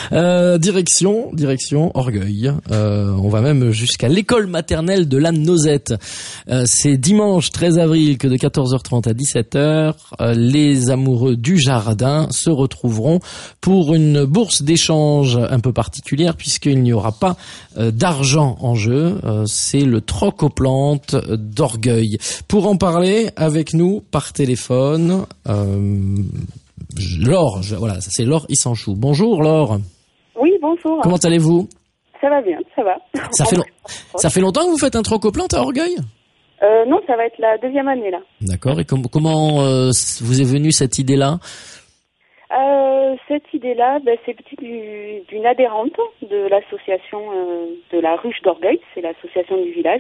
Direction Orgueil. On va même jusqu'à l'école maternelle de la Nozette. C'est dimanche 13 avril que de 14h30 à 17h, les amoureux du jardin se retrouveront pour une bourse d'échange un peu particulière puisqu'il n'y aura pas d'argent en jeu. C'est le troc aux plantes d'Orgueil. Pour en parler avec nous par téléphone, Laure, voilà, c'est Laure Issanchou. Bonjour Laure. Oui, bonjour. Comment allez-vous? Ça va bien, ça va. Ça fait longtemps que vous faites un troc aux plantes à Orgueil? Non, ça va être la deuxième année là. D'accord, et comment vous est venue cette idée-là? Cette idée-là, c'est d'une adhérente de l'association de la ruche d'Orgueil, c'est l'association du village.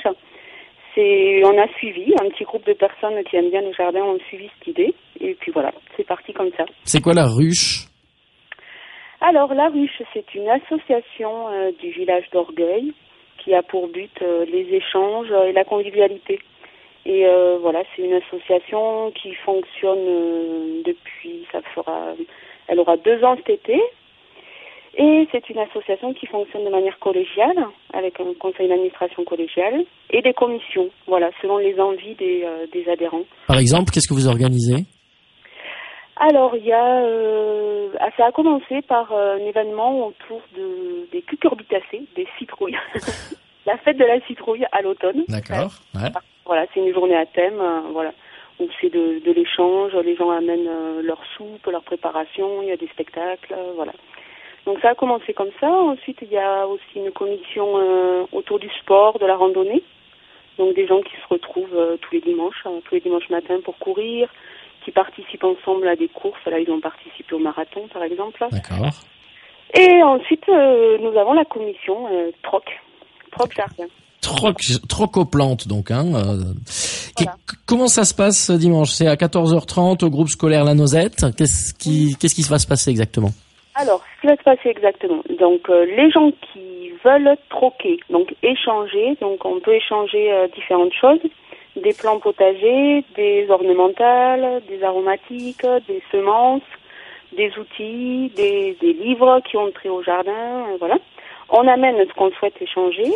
On a suivi, un petit groupe de personnes qui aiment bien nos jardins ont suivi cette idée, et puis voilà, c'est parti comme ça. C'est quoi la ruche? Alors, la ruche, c'est une association du village d'Orgueil qui a pour but les échanges et la convivialité. Et voilà, c'est une association qui fonctionne depuis, elle aura 2 ans cet été. Et c'est une association qui fonctionne de manière collégiale, avec un conseil d'administration collégial et des commissions, voilà, selon les envies des adhérents. Par exemple, qu'est-ce que vous organisez? Alors, ça a commencé par un événement autour des cucurbitacées, des citrouilles. La fête de la citrouille à l'automne. D'accord. Ouais. Voilà, c'est une journée à thème, voilà, où c'est de l'échange, les gens amènent leur soupe, leur préparation, il y a des spectacles, voilà. Donc ça a commencé comme ça. Ensuite, il y a aussi une commission autour du sport, de la randonnée. Donc des gens qui se retrouvent tous les dimanches matins pour courir, qui participent ensemble à des courses. Là, ils ont participé au marathon, par exemple. D'accord. Et ensuite, nous avons la commission troc jardin. Troc aux plantes, donc. Voilà. Comment ça se passe dimanche? C'est à 14h30 au groupe scolaire La Nozette. Qu'est-ce qui va se passer exactement? Alors, ce qui va se passer exactement, donc les gens qui veulent troquer, donc échanger, donc on peut échanger différentes choses, des plants potagers, des ornementales, des aromatiques, des semences, des outils, des livres qui ont trait au jardin, voilà. On amène ce qu'on souhaite échanger,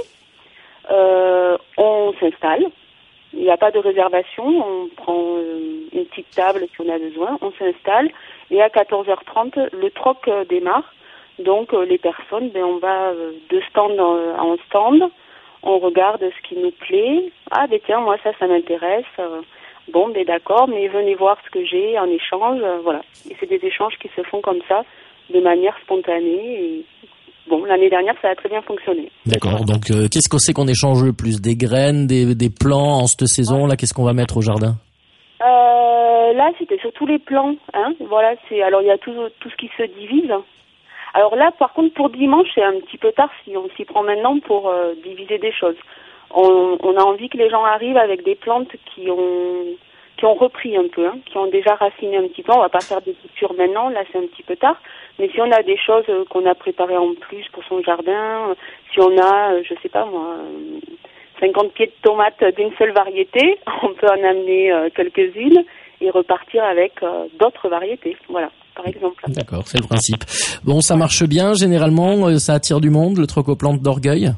on s'installe. Il n'y a pas de réservation, on prend une petite table si on a besoin, on s'installe et à 14h30, le troc démarre. Donc les personnes, on va de stand en stand, on regarde ce qui nous plaît. Ah tiens, moi ça m'intéresse. D'accord, mais venez voir ce que j'ai en échange, voilà. Et c'est des échanges qui se font comme ça, de manière spontanée et l'année dernière, ça a très bien fonctionné. D'accord. Donc, qu'est-ce que c'est qu'on échange le plus? Des graines, des plants en cette saison? Là, qu'est-ce qu'on va mettre au jardin? Là, c'était surtout les plants. Voilà, alors il y a tout ce qui se divise. Alors là, par contre, pour dimanche, c'est un petit peu tard si on s'y prend maintenant pour diviser des choses. On a envie que les gens arrivent avec des plantes qui ont repris un peu, qui ont déjà raciné un petit peu. On va pas faire des cultures maintenant, là c'est un petit peu tard. Mais si on a des choses qu'on a préparées en plus pour son jardin, si on a, 50 pieds de tomates d'une seule variété, on peut en amener quelques-unes et repartir avec d'autres variétés, voilà, par exemple. D'accord, c'est le principe. Bon, ça marche bien, généralement, ça attire du monde, le troc aux plantes d'Orgueil?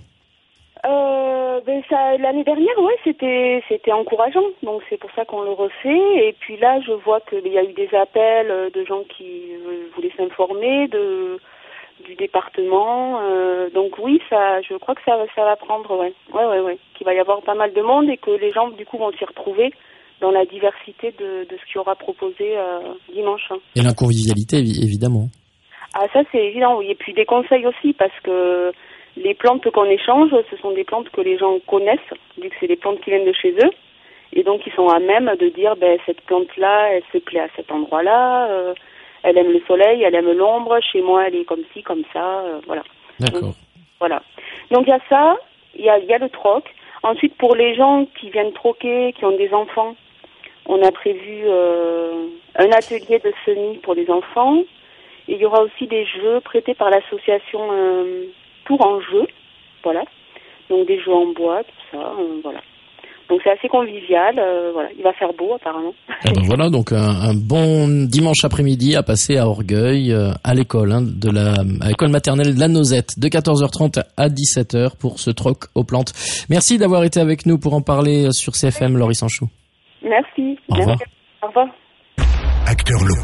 L'année dernière, ouais, c'était encourageant, donc c'est pour ça qu'on le refait. Et puis là, je vois qu'il y a eu des appels de gens qui voulaient s'informer du département. Donc oui, je crois que ça va prendre, ouais, qu'il va y avoir pas mal de monde et que les gens du coup vont s'y retrouver dans la diversité de ce qu'il y aura proposé dimanche. Et la convivialité, évidemment. Ah ça c'est évident, oui. Et puis des conseils aussi parce que les plantes qu'on échange, ce sont des plantes que les gens connaissent, vu que c'est des plantes qui viennent de chez eux. Et donc, ils sont à même de dire, cette plante-là, elle se plaît à cet endroit-là, elle aime le soleil, elle aime l'ombre, chez moi, elle est comme ci, comme ça, voilà. D'accord. Donc, voilà. Donc, il y a ça, il y a le troc. Ensuite, pour les gens qui viennent troquer, qui ont des enfants, on a prévu un atelier de semis pour les enfants. Et il y aura aussi des jeux prêtés par l'association Tour en jeu, voilà. Donc des jeux en bois, tout ça, voilà. Donc c'est assez convivial. Voilà, il va faire beau apparemment. Et ben voilà, donc un bon dimanche après-midi à passer à Orgueil, à l'école à l'école maternelle de la Nozette, de 14h30 à 17h pour ce troc aux plantes. Merci d'avoir été avec nous pour en parler sur CFM, Laurie Sanchou. Merci. Au revoir. Au revoir. Acteurs locaux.